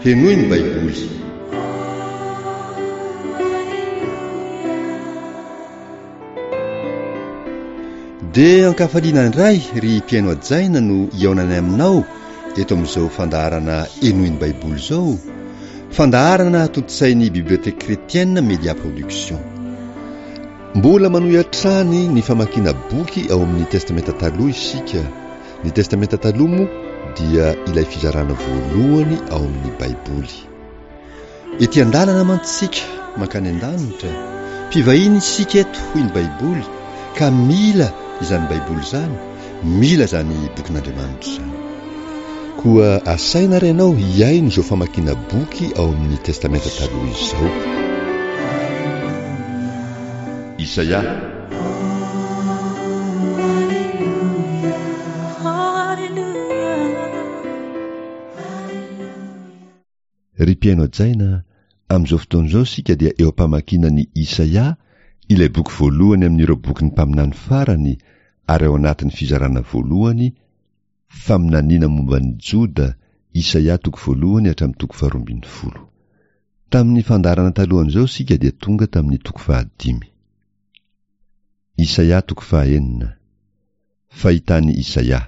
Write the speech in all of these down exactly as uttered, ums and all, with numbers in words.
henoy ny baiboly. Dia ankafaliana indray ry mpiaino ajaina no iaonany aminao eto amin'izao fandaharana henoy ny baiboly izao, fandaharana totosain'ny biblioteka kretienne Media Production. Mbola manohy hatrany ny famakiana boky ao amin'ny testamenta taloha isika. Ny testamenta taloha moa dia ilay fizarana voalohany ao amin'ny baiboly. Ety an-dalana mantsika mankany an-danitra, mpivahiny isika eto hoy ny baiboly, ka mila izany baiboly izany, mila izany bokin'Andriamanitra izany. Koa asaina renao hiaino izao famakiana boky ao amin'ny testamenta taloha izao. Isaia. Ry mpiaino ajaina, amin'izao fotoan'izao sika dia eo am-pamakiana ny Isaia, ilay boky voalohany amin'ireo boky ny mpaminany farany, ary ao anatin'ny fizarana voalohany, faminaniana momba ny Joda, Isaia toko voalohany hatramin'ny toko faharoa ambin'ny folo. Tamin'ny fandarana talohan'izao sika dia tonga tamin'ny toko fahadimy. Isaia toko fahaenina. Fahitany Isaia.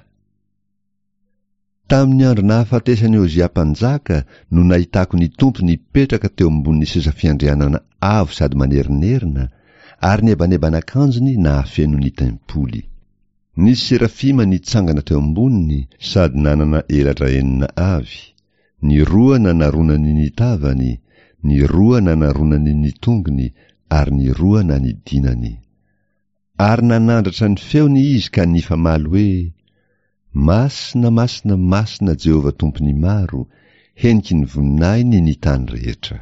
Tamin'ny andro nahafatesany Ozia mpanjaka no nahitako ny Tompony nipetraka teo ambonin'ny seza fiandrianana avo sady manerinerina, ary ny eban'eban'akanjony nahafeno ny tempoly. Nisy serafima nitsangana teo amboniny sady nanana elatra enina avy. Ny roa nanarona ny tavany, ny roa nanarona ny tongony, ary ny roa nanidinany. Ary nanandratra ny feony izy ka nifamaly hoe: Masina, masina, masina Jehova Tompony maro, heniky ny voninainy ny tany rehetra.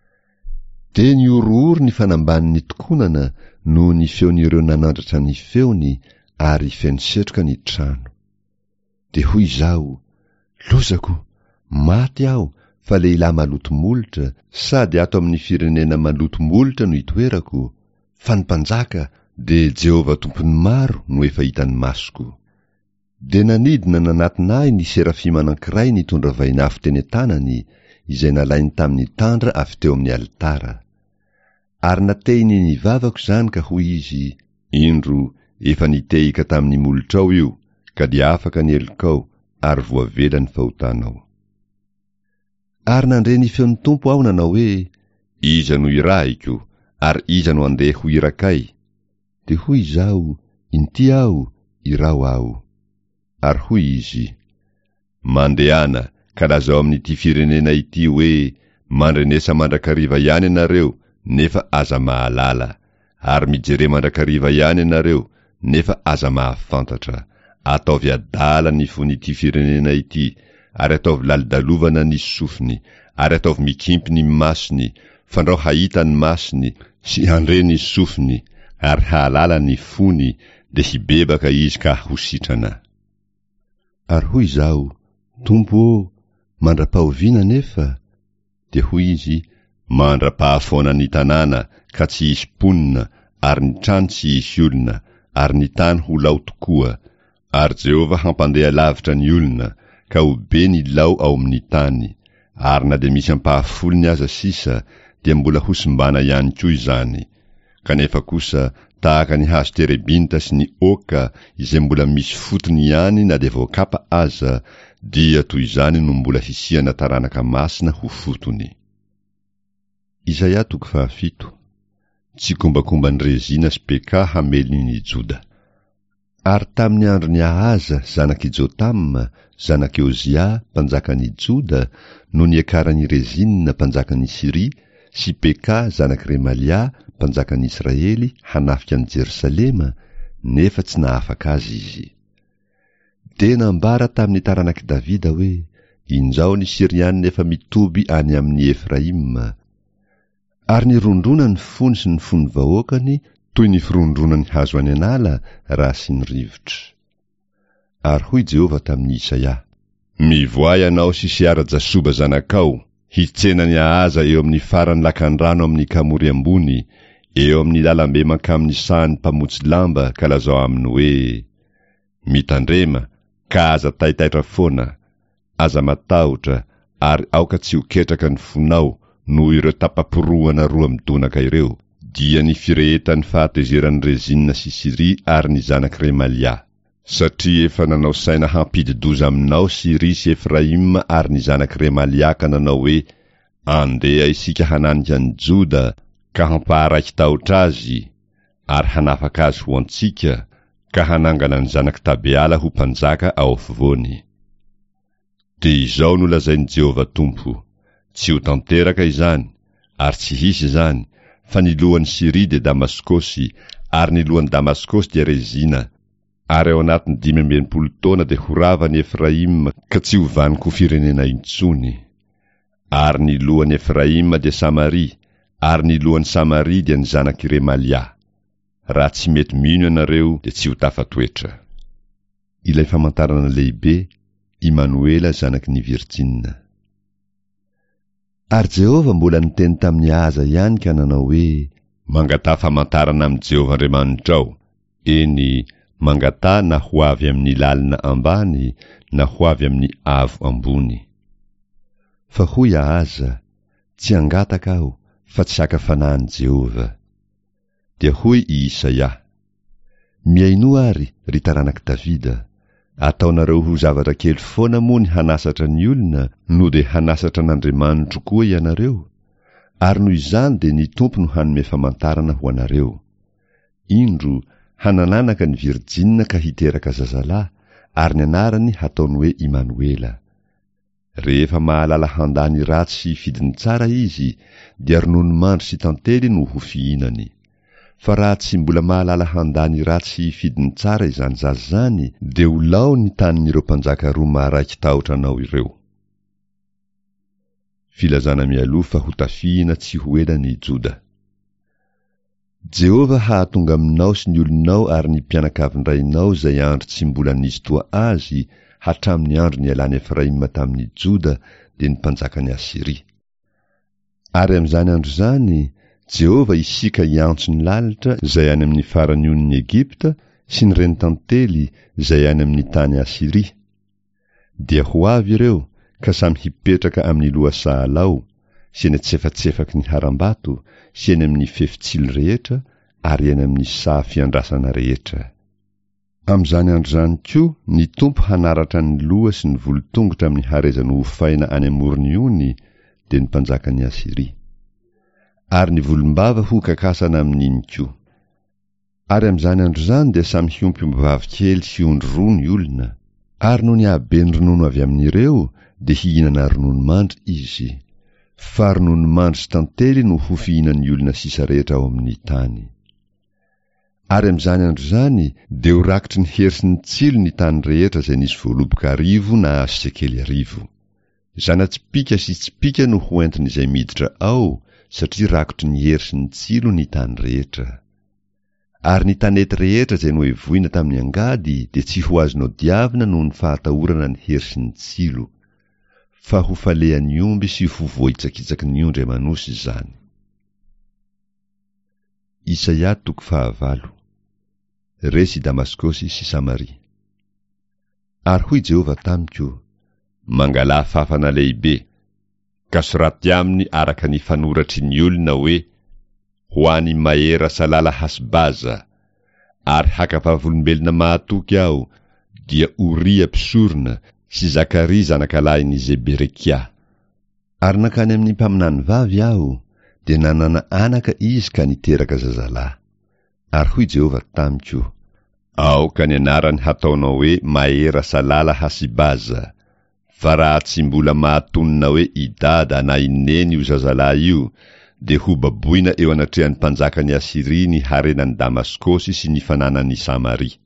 De ny orooro ny fanambaniny tokonana no ny feon'ireo nanandratra ny feony, ary feno setroka ny trano. De hoy izao: lozako, maty aho, fa lehilahy maloto molotra, sady ato amin'ny firenena maloto molotra no itoerako, fa ny mpanjaka de Jehova Tompony maro no efa hitany masoko. De nanidina nanatinay ny serafima anankiray nitondra vainafo teny tanany, izay nalainy tamin'ny tandra avy teo amin'ny alitara. Ary natehiny ny vavako zany ka hoy izy: indro efa nitehika tamin'ny molotrao io, ka dia afaka ny elikao ary voavela ny fahotanao. Ary nandre ny feon'ny Tompo aho nanao hoe: iza no irahiko, ary iza no andeha ho irakay? De hoy izao: inty aho, irao aho. Ary hoy izy: mandehana ka lazao amin'ity firenena ity hoe: mandrenesa mandrakariva ihany ianareo, nefa aza mahalala, ary mijere mandrakariva ihany ianareo, nefa aza mahafantatra. Ataovy adala ny fon'ity firenena ity, ary ataovy lalidalovana ny sofiny, ary ataovy mikimpy ny masiny, fandrao hahita ny masiny, sy handre ny sofiny, ary hahalala ny fony, de hibebaka izy ka hositrana. Ary hoy izao: Tompo, mandra-pahoviana nefa. De hoy izy: mandra-pahafoana ny tanàna ka tsy hisy mponina, ary ny trano tsy hisy olona, ary ny tany ho lao tokoa. Ary Jehova hampandeha lavitra ny olona, ka ho be ny lao ao amin'ny tany. Ary na de misy ampahafolony aza sisa, dia mbola hosimbana ihany koa izany. Kanefa kosa tahaka ny hazo terebinta sy ny oka, izay mbola misy fotony ihany na de voakapa aza, dia toy izany no mbola hisiana taranaka masina ho fotony. Isaia toko fahafito. Tsy kombakomba ny rezina sy peka hameliny Joda. Ary tamin'ny andro ny Ahaza zanak'i Jotam, zanak'i Ozia, mpanjakan'i Joda, no niakarany Rezina, mpanjakan'i Siria, sy Peka, zanak'i Remalia, mpanjakan'i Israely, hanafika an'i Jerusalema, nefa tsy nahafaka azy izy. De nambara tamin'ny taranak'i Davida hoe: injao ny Siriany nefa mitoby any amin'ny Efraima. Ary nirondrona ny fony sy ny fony vahoakany, toy ny firondrona ny hazo any anala raha sy ny rivotra. Ary hoy Jehova tamin'ny Isaia: mivoay anao sy Siara-Jasoba zanakao, hitsena ny Ahaza eo amin'ny farany lakan-drano amin'ny kamory ambony, eo amin'ny lalambe mankamin'ny sahan'ny mpamotsy lamba, ka lazao aminy hoe: mitandrema, ka aza taitaitra foana, aza matahotra, ary aoka tsy ho ketraka ny fonao noho ireo tapaporoana roa midonaka ireo, dia ny firehetan'ny fahatezeran'ny Rezina sy Siria ary ny zanaky Remalia, satria efa nanao saina hampididoza aminao Siria sy Efraima ary ny zanaky Remalia ka nanao hoe andeha isika hananika ny Joda ka hampaharaiky tahotra azy ary hanafaka azy ho antsika ka hanangana ny zanaky Tabeala ho mpanjaka ao afovoany. Dia izao no lazain'i Jehova Tompo, tsy ho tanteraka izany ary tsy hisy izany, fa ny lohan'ny Siria dia Damaskosy ary ny lohan'ny Damaskosy dia Rezina, ary ao anatin'ny dimy amby enimpolo taona dia ho ravany Efraima ka tsy ho vaniko firenena intsony. Ary ny lohan'ny Efraima dia Samaria, ary ny lohan'ny Samaria dia ny zanaky Remalia. Raha tsy mety mino ianareo dia tsy ho tafatoetra. Ilay famantarana lehibe, Immanuela zanaky ny Virjina. Ary Jehova mbola niteny tamin'ny Aza ihany ka nanao hoe mangatà famantarana amin'i Jehova Andriamanitrao, eny mangatà na ho avy amin'ny lalina ambany na ho avy amin'ny avo ambony. Fa hoy Aza, tsy angataka aho fa tsy haka-fanahin'i Jehova. Dia hoy i Isaia, miaino ary ry taranaky Davida, ataonareo ho zavatra kely foana moa ny hanasatra ny olona no dia hanasatra n'Andriamanitro koa ianareo, ary noho izany dia ny Tompo no hanome famantarana ho anareo. Indro hanananaka ny Virjina ka hiteraka zazalahy, ary ny anarany hataony hoe Immanuela. Rehefa mahalala handany ratsy sy fidiny tsara izy, dia ronono mandro sy tantely no ho fihinany. Fa raha tsy mbola mahalala handany ratsy sy fidiny tsara izany zaza zany, dia ho lao ny tanin'ireo mpanjaka roa maharaiky tahotra anao ireo. Filazana mialoha fa ho tafihina tsy ho elany Joda. Jehova hahatonga aminao sy ny olonao ary ny mpianakavindrainao zay andro tsy mbola nisy toa azy hatramin'ny andro ny alany Efraima tamin'ny Joda dia ny mpanjakany Asiria. Ary amin'izany andro zany, Jehova isika hiantso ny lalitra zay any amin'ny farany on'ny Egipta sy ny renitantely zay any amin'ny tany Asiria. Dia ho avy ireo ka samy hipetraka amin'ny loha sahalao sy eny antsefatsefaky ny harambato sy eny amin'ny fefitsily rehetra ary eny amin'ny saha fiandrasana rehetra. Amin'izany andro zany koa ny Tompo hanaratra ny loha sy ny volotongotra amin'ny harezany ho faina any amorony ony dia ny mpanjakany Asiria. Ary ny volombava ho kakasana amin'iny koa. Ary amin'izany andro zany dia samy hiompiomby vavikely sy ondry roa ny olona, ary no ny habeny ronono avy amin'ireo dia hihinana ronono mandry izy, fa ronono mandry sy tantely no ho fihinan'ny olona sisa rehetra ao amin'ny tany. Ary amin'izany andro zany dia ho rakitry ny hery sy ny tsilo ny tany rehetra zay nisy voaloboka arivo na sekely arivo. Zana-tsipika sy tsipika no ho entin'izay miditra ao, satria rakotry ny hery sy ny tsilo ny tany rehetra. Ary ny tanety rehetra zay nohevoina tamin'ny angady dia tsy ho azonao diavina noho ny fahatahorana ny hery sy ny tsilo, fa ho falehan'ny omby sy ho vohitsakitsaky ny ondry amanosy izany. Isaia toko fahavalo. Resy Damaskosy sy Samaria. Ary hoy Jehova tamiko, mangala fafana lehibe, ka soraty aminy araka ny fanoratry ny olona hoe ho any Mahera Salala Hasbaza, ary hakapavolombelona mahatoky aho dia Uria mpisorona sy Zakaria zanakalahin'i Zeberekia. Ary nakany amin'ny mpaminany vavy aho, dia nanana anaka izy ka niteraka zazalahy. Ary hoy Jehova tamiko, aoka ny anarany hataonao hoe Mahera Salala Hasbaza. Fa raha tsy mbola mahatonina hoe idada na ineny io zazalahy io, dia ho baboina eo anatrehan'ny mpanjakany Asiria ny harenan'ny Damaskosy sy ny fananany Samaria.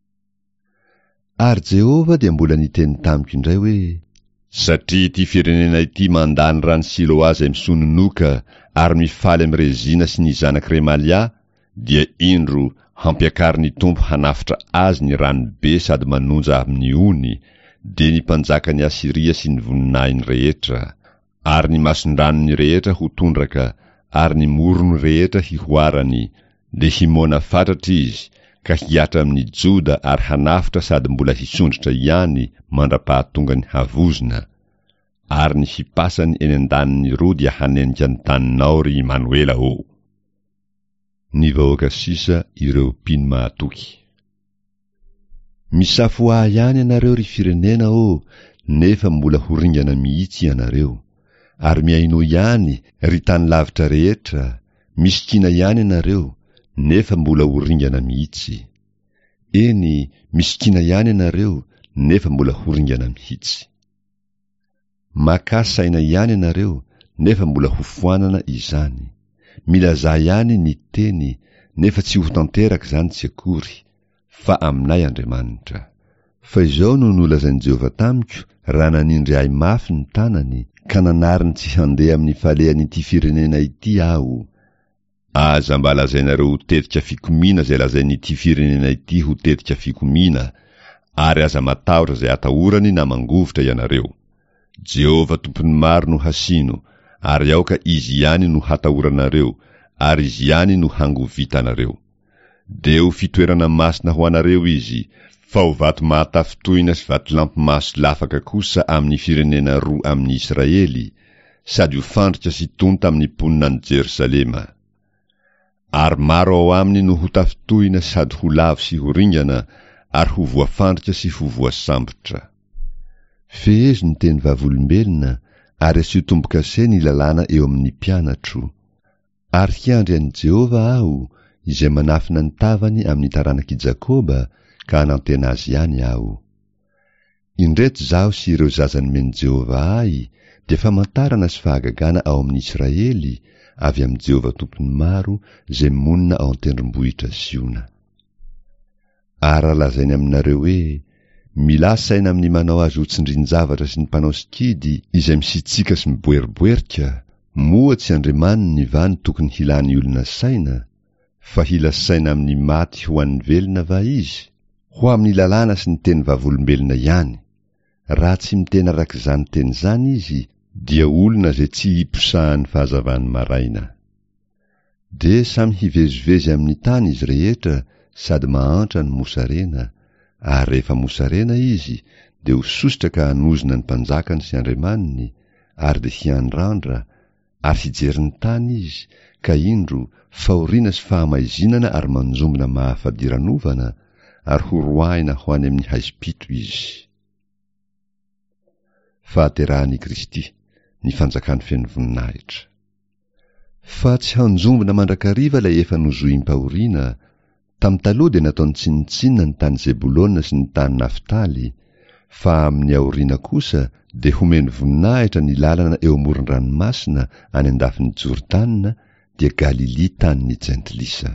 Ary Jehova dia mbola niteny tamiko indray hoe, satria ity firenena ity mandany rano Siloa zay misononoka ary mifaly amin'ny Rezina sy ny zanaky Remalia, dia indro hampiakary ny Tompo hanafitra azy ny ranobe sady manonja amin'ny ony, dia ny mpanjakany Asiria sy ny voninahiny rehetra, ary ny mason-dranony rehetra ho tondraka, ary ny morony rehetra hihoarany, dia himona fatratra izy, ka hiatra amin'ny Joda ary hanafitra sady mbola hisondrotra ihany mandra-pahatonga ny havozina. ary ny hipasany eny an-daniny roa dia hanenika ny taninao ry Manuela o. Ny vahoaka sisa ireo mpino mahatoky. Misafoa ihany ianareo ry firenena o, nefa mbola horingana mihitsy ianareo, ary miaino ihany ry tany lavitra rehetra, misikina ihany ianareo, nefa mbola horingana mihitsy. Eny, misikina ihany ianareo, nefa mbola horingana mihitsy. Makasaina ihany ianareo, nefa mbola hofoanana izany. Milazà ihany ny teny, nefa tsy ho tanteraka izany tsy akory, fa aminay Andriamanitra. Fa izao no nolazain'i Jehovah tamiko, raha nanindry ahy mafy ny tanany, ka nanariny tsy handeha amin'ny falehan'ity firenena ity aho. Aza mba lazainareo ho tetika fikomiana izay lazain'ity firenena ity ho tetika fikomiana, ary aza matahotra izay atahorany na mangovotra ianareo. Jehovah tompony maro no hasino, ary aoka izy ihany no hatahoranareo, ary izy ihany no hangovitanareo. Deo fitoerana masina ho anareo izy, fa ho vato mahatafitoina sy vato lampy-maso lafaka kosa amin'ny firenena roa amin'ny Israely, sady ho fandrika sy tonta amin'ny mponina Jerusalema. Ary maro ao aminy no ho tafitoina sady ho lavo sy ho ringana, ary ho voafandrika sy ho voasambotra. Fehezo ny teny vavolombelona, ary asio tombo-kase ny lalàna eo amin'ny mpianatro. Ary hiandry an'i Jehovah aho, izay manafina ny tavany amin'ny taranak'i Jakoba, ka hanantena azy ihany aho. Indreto zaho sy ireo zazany men'i Jehovah ahy, dia famantarana sy fahagagana ao amin'ny Israely, avy amin'ny Jehovah tompony maro, izay monina ao an-tendrombohitra Siona. Ary lazainy aminareo hoe, milasaina amin'ny manao azy ho tsindrin-javatra sy ny mpanao sikidy, izay misitsika sy miboeriboerika, moa tsy andrimaniny ny vany tokony hilany olona saina, fa hilasaina amin'ny maty ho an'ny velona va izy, ho amin'ny lalàna sy ny teny vavolombelona ihany. Raha tsy mitena arak'izany teny zany izy, dia olona zay tsy hiposahan'ny fahazavany maraina. De samy hivezivezy amin'ny tany izy rehetra, sady mahantra ny mosarena, ary rehefa mosarena izy, de ho sositra ka hanozona ny mpanjakany sy andriamaniny, ary de hiandrandra, ary hijery ny tany izy, ka indro fahoriana sy fahamaizinana ary manjombona mahafadiranovana, ary ho roahina ho any amin'ny haizipito izy. Fahaterahan'i Kristy, ny fanjakan'ny feno voninahitra. Fa tsy hanjombona mandrakariva ilay efa nozoim-pahoriana. Tamin'ny taloha dia nataony tsinitsinina ny tany Zebulona sy ny tany Naftaly, fa amin'ny aoriana kosa dia homeny voninahitra ny lalana eo amoron-dranomasina any andafin'ny Jordana, dia Galili tanin'ny Jentilisa.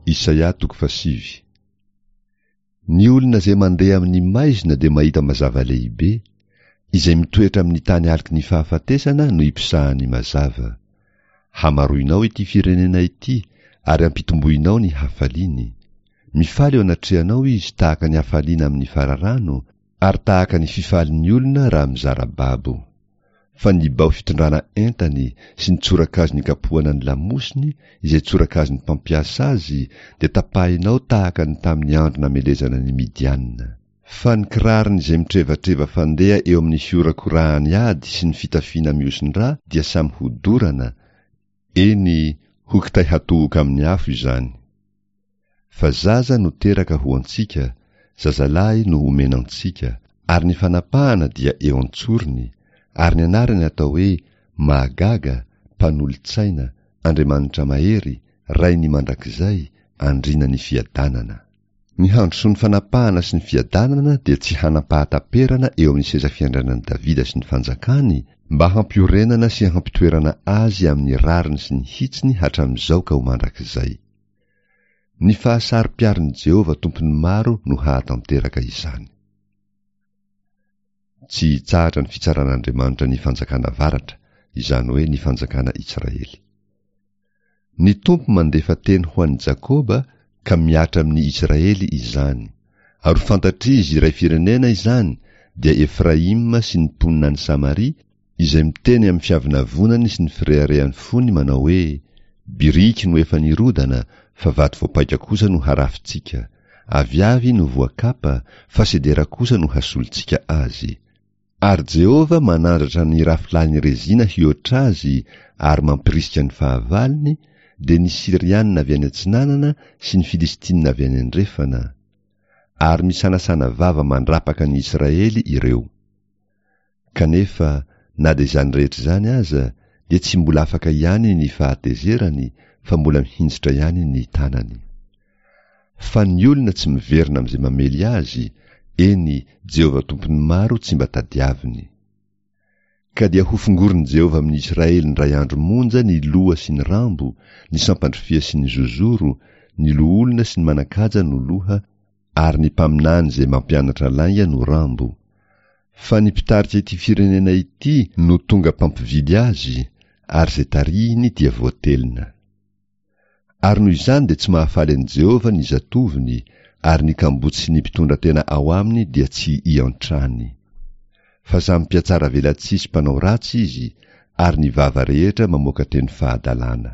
Isaia toko fasivy. Ny olona izay mandeha amin'ny maizina dia mahita mazava lehibe, izay mitoetra amin'ny tany aliky ny fahafatesana no ipisahany mazava. Hamaroinao ity firenena ity, ary ampitomboinao ny hafaliany. Mifaly eo anatrehanao izy tahaka ny hafaliana amin'ny fararano, ary tahaka ny fifalin'ny olona raha mizara babo. Fa ny bao fitondrana entany sy ny tsorakazy ny kapohana ny lamosiny, izay tsorakazy ny mpampiasa azy, dia tapahinao tahaka ny tamin'ny andro namelezana ny Midianina. Fa ny kirariny izay mitrevatreva fandeha eo amin'ny fiorakorahany ady sy ny fitafiana miosindra dia samy hodorana, eny ho kitay hatohoka amin'ny afo izany. Fa zaza no teraka ho antsika, zazalahy no homenantsika, ary ny fanapahana dia eo antsoriny, ary ny anarany atao hoe Mahagaga, Mpanolo-tsaina, Andriamanitra mahery, Ray ny mandrakizay, Andrina ny fiadanana. Ny handroso ny fanapahana sy ny fiadanana dia tsy hanapahataperana eo amin'ny seza fiandrianan'i Davida sy ny fanjakany, mba hampiorenana sy hampitoerana azy amin'ny rariny sy ny hitsiny hatramin'izao ka ho mandrakizay. Ny fahasari-piarin'i Jehova tompony maro no hahatanteraka izany. Tsy hitsahatra ny fitsaran'Andriamanitra ny fanjakana avaratra, izany hoe ny fanjakana Israely. Ny tompo mandefa teny ho an'i Jakoba ka miatra amin'ny Israely izany. Ary fantatry izy iray firenena izany dia Efraima sy ny mponina ny Samaria, izay miteny amin'ny fiavinavonany sy ny fireharehan'ny fony manao hoe: biriky no efa nirodana, fa vato voapaika kosa no harafitsika. Aviavy no voakapa, fa sedera kosa no hasolontsika azy. Ary Jehova manandratra ny rafilany rezina hiotra azy, ary mampirisika ny fahavaliny, dia ny Sirianina avy any antsinanana sy ny Filistinina avy any andrefana. Ary misanasana vava mandrapaka ny Israely ireo. Kanefa na dia izany rehetra izany aza, dia tsy mbola afaka ihany ny fahatezerany, fa mbola mihinjitra ihany ny tanany. Fa ny olona tsy miverina amin'izay mamely azy, eny Jehova tompony maro tsy mba tadiaviny. Ka dia hofongoriny Jehova amin'ny Israely ny ray andro monja ny loha sy ny rambo, ny sampandrifia sy ny zozoro, ny loholona sy ny manakaja no loha, ary ny mpaminany izay mampianatra lainga no rambo. Fa ny mpitarika ity firenena ity no tonga mpampividy azy, ary izay tarihiny dia voatelina. Ary noho izany dia tsy mahafaly an'i Jehova ny zatoviny, ary ny kambotsy sy ny mpitondra tena ao aminy dia tsy iantrany. Fa samy mpiatsara velatsisy mpanao ratsy izy, ary ny vava rehetra mamoaka teny fahadalana.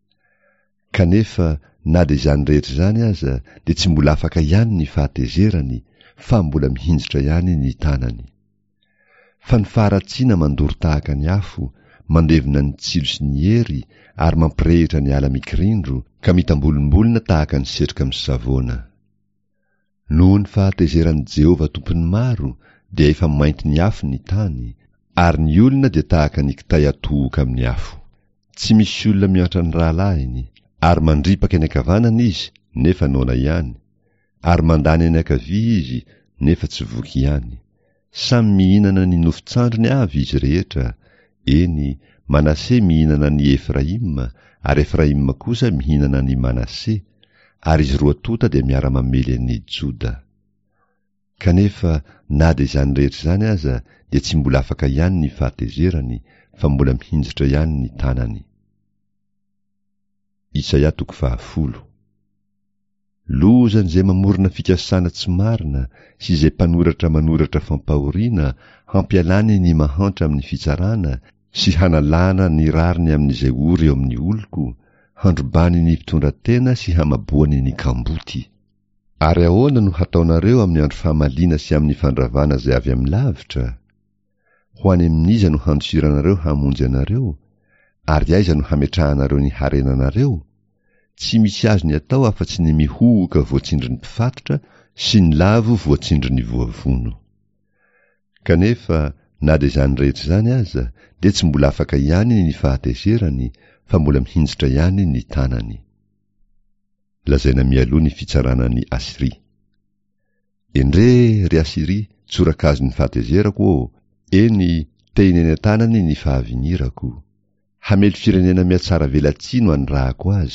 Kanefa na dia izany rehetra izany aza, dia tsy mbola afaka ihany ny fahatezerany, fa mbola mihinjitra ihany ny tanany. Fa ny faharatsiana mandoro tahaka ny afo, mandevina ny tsilo sy ny hery, ary mampirehitra ny ala mikirindro, ka mitambolombolona tahaka ny setroka misavoana. Noho ny fahatezeran'i Jehova tompony maro, dia efa mainty ny afo ny tany, ary ny olona dia tahaka ny kitay atohoka amin'ny afo. Tsy misy olona miantra ny rahalahiny, ary mandripaka eny ankavanana izy, nefa naona ihany, ary mandany eny ankavia izy, nefa tsy voky ihany. Samy mihinana ny nofon-tsandrony avy izy rehetra, eny Manase mihinana ny Efraima, ary Efraima kosa mihinana ny Manase, ary izy roa tota dia miara-mamely an'i Joda. Kanefa na dia izany rehetra izany aza, dia tsy mbola afaka ihany ny fahatezerany, fa mbola mihinjitra ihany ny tanany. Isaia toko fahafolo. Lozany izay mamorona fikasana tsy marina, sy izay mpanoratra manoratra fampahoriana, hampialany ny mahantra amin'ny fitsarana, sy hanalana ny rariny amin'izay ory eo amin'ny oloko, handrobany ny mpitondra-tena sy hamaboany ny kamboty. Ary ahoana no hataonareo amin'ny andro fahamaliana sy amin'ny fandravana izay avy amin'ny lavitra? Ho any amin'iza no handosiranareo hamonjy anareo? Ary aiza no hametrahanareo ny harenanareo? Tsy misy azo ny atao afa-tsy ny mihohoka voatsindry ny mpifatotra sy ny lavo voatsindry ny voavono. Kanefa na dia izany rehetra izany aza, dia tsy mbola afaka ihany ny fahatezerany, fa mbola mihinjitra ihany ny tanany. Lazaina mialoha ny fitsaranan'ny Asiria. Endre ry Asiria, tsorakazy ny fahatezerako ô, eny teny eny an-tanany ny fahavinirako. Hamely firenena miatsara velatsy no andrahako azy,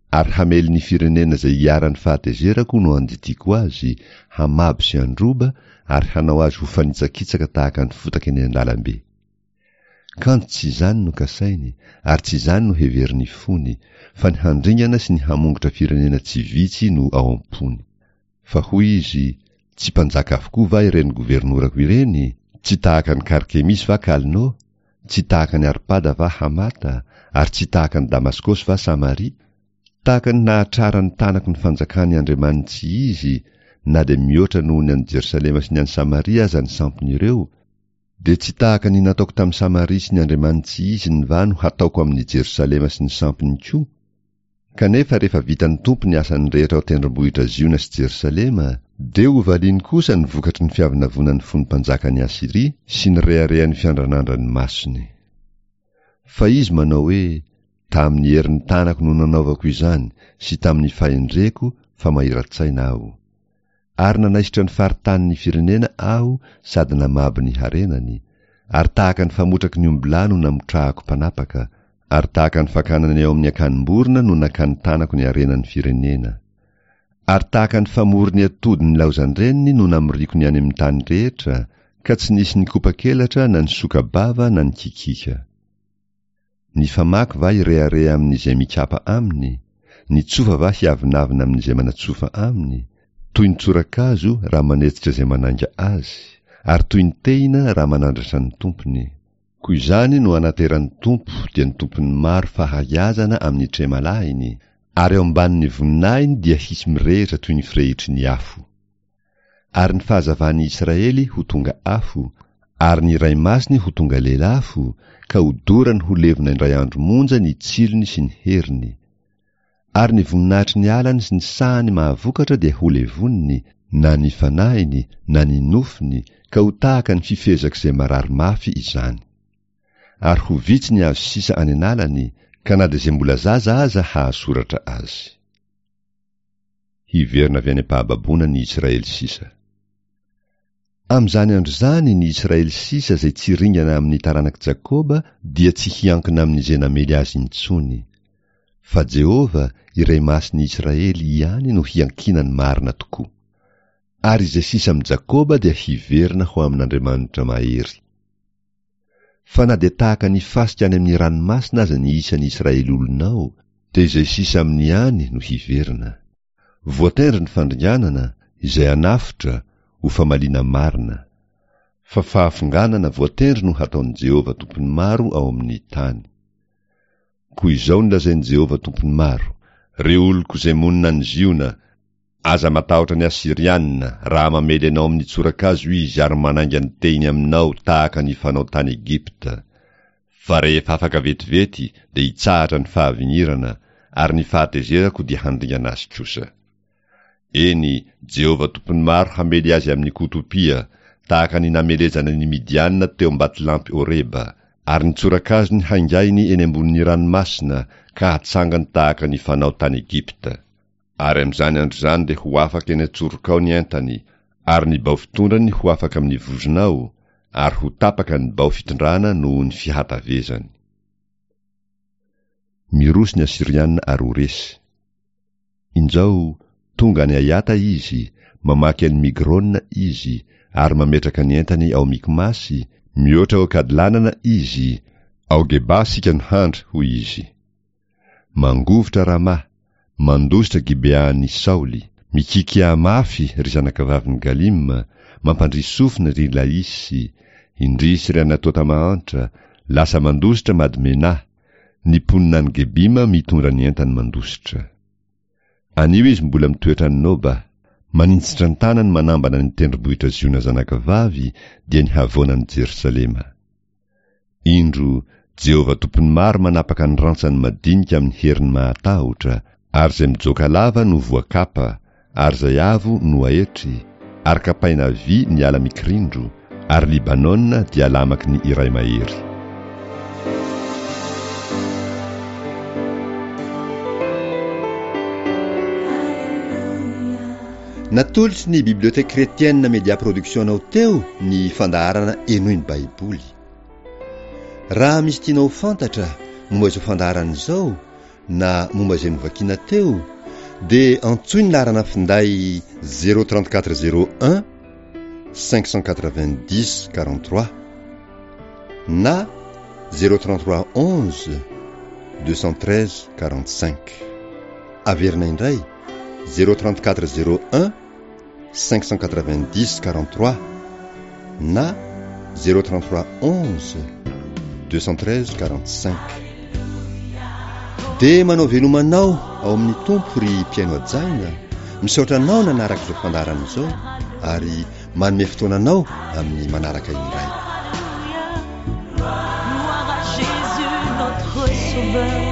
ary hamely ny firenena izay hiara-ny fahatezerako no anditiko azy hamabo sy androba ary hanao azy ho fanitsakitsaka tahaka ny fotaka eny an-dalambe. Kanto tsy izany no kasainy ary tsy izany no heverin'ny fony, fa ny handringana sy ny hamongotra firenena tsy vitsy no ao am-pony. Fa hoy izy, tsy mpanjaka avokoa va ireny governorako ireny? Tsy tahaka ny Karkemis va Kalno? Tsy tahaka ny Arpada va Hamata? Ary tsy tahaka ny Damaskos va Samaria? Tahaka ny nahatrara ny tanako ny fanjakany Andriamanitsy izy, na de mihoatra noho ny any Jerusalema sy ny any Samaria aza ny sampon'ireo, de tsy tahaka ny nataoko tamin'ny Samaria sy ny Andriamanitsy izy ny va no hataoko amin'ny Jerusalema sy ny sampony koa. Kanefa rehefa vitan'ny tompo ny asany rehetra ao tendrombohitra Ziona sy Jerusalema, de ho valiany kosa ny vokatry ny fiavinavonan'ny fony mpanjaka ny Asiria sy ny reharehan'ny fiandranandrany masony. Fa izy manao hoe, tamin'ny herin'ny tanako no nanaovako izany sy tamin'ny fahendreko fa mahiratsaina aho. Ary nanaisitra ny faritany ny firenena aho sady namabo ny harenany, ary tahaka ny famotraky ny ombilà no namotrahako mpanapaka, ary tahaka ny fakanany ao amin'ny akanim-borona no nakany tanako ny harenany firenena. Ary tahaka ny famory ny atody ny laozan-dreniny no namoriko ny any amin'ny tany rehetra, ka tsy nisy ny kopa-kelatra na ny soka-bava na ny kikika. Ny famaky va irehareha amin'izay mikapa aminy, ny tsofa va hiavinavina amin'izay manatsofa aminy, toy ny tsorakazo raha manetitra izay mananga azy, ary toy ny tehina raha manandratra ny tompony. Koa izany no anateran'ny tompo dia ny tompony maro fahaiazana amin'ny tremalahiny, ary ao ambanin'ny voninahiny dia hisy mirehitra toy ny firehitry ny afo. Ary ny fahazavan'ny Israely ho tonga afo, ary ny iray masiny ho tonga lelafo, ka ho dorany ho levona indray andro monja ny tsilony sy ny heriny. Ary ny voninahitry ny alany sy ny sahany mahavokatra dia ho levoniny, na ny fanahiny, na ny nofiny, ka ho tahaka ny fifezaka izay marary mafy izany. Ary ho vitsy ny azo sisa any analany, ka na dia izay mbola zaza aza hahasoratra azy. Hiverina avy any am-pahababona ny Israely sisa. Amin'izany andro zany ny Israely sisa izay tsy ringana amin'ny taranak'i Jakoba dia tsy hiankina amin'izay namely azy intsony. Fa Jehova, iray masiny Israely ihany no hiankinany marina tokoa. Ary izay sisa amin'i Jakoba dia hiverina ho amin'Andriamanitra mahery. Fa na dia tahaka ny fasika any amin'ny ranomasina aza ny isan'ny Israely olonao, dia izay sisa amin'ny any no hiverina. Voatendry ny fandringanana, izay anafitra, ho famaliana marina. Fa fahafonganana voatendry no hataon'i Jehova tompony maro ao amin'ny tany. Koa izao ny lazain'i Jehova tompony maro, reo oloko izay monina ny Ziona, aza matahotra ny Asirianina, raha mamely anao amin'ny tsorakazo izy ary mananga ny tehiny aminao tahaka ny fanao tany Egipta. Fa rehefa afaka vetivety dia hitsahatra ny fahavinirana, ary ny fahatezerako dia handringana azy kosa. Eny, Jehova tompony maro hamely azy amin'ny kotopia, tahaka ny namelezana ny Midianina teo Mbatilampy Oreba, ary ny tsorakazony haingainy eny ambonin'ny ranomasina ka hatsangany tahaka ny fanao tany Egipta. Ary amin'izany andro zany dia ho afaka eny atsorokao ny entany, ary ny bao fitondrany ho afaka amin'ny vozonao, ary ho tapaka ny bao fitondrana noho ny fihatavezany. Miroso ny Asirianina ary ho resy. Injao tonga ny Ayata izy, mamaky any Migrona izy, ary mametraka ny entany ao Mikmasy, mihoatra ao Kadlanana izy, ao Geba sika ny handra ho izy. Mangovotra Rama, mandositra Gibean'i Saoly, mikikia mafy ry zanakavaviny Galima, mampandrisy sofina ry Laisy, indrisy ry Anatota mahantra, lasa mandositra Madmena, ny ponina ny Gebima mitondra ny entany mandositra. Anio izy mbola mitoetra ny Noba, manintsitra ny tanany manambana ny tendrombohitra Ziona zanakavavy dia ny havoanan'ny Jerusalema. Indro, Jehova tompony maro manapaka ny rantsany madinika amin'ny heriny mahatahotra, ary izay mijoka lava no voakapa, ary izay avo no aetry, ary kapaina vy ny ala mikirindro, ary Libanona dia lamaky ny iray mahery. Natolotsy ny biblioteka kretienina Media Production anao teo ny fandaharana enoy ny Baiboly. Raha misy tianao fantatra momba izao fandaharana izao, na momba izay novakiana teo dia antsoy ny laharana finday zéro trente-quatre zéro un cinq cent quatre-vingt-dix quarante-trois na zéro trente-trois onze deux cent treize quarante-cinq. Averina indray zéro trente-quatre zéro un cinq cent quatre-vingt-dix quarante-trois na zéro trente-trois onze deux cent treize quarante-cinq. dia manao velomanao ao amin'ny tompo ry mpiaino ajaina, misaotra anao nanaraka izao fandarana izao ary manome fotoananao amin'ny manaraka indray. Gloire à Jésus notre sauveur.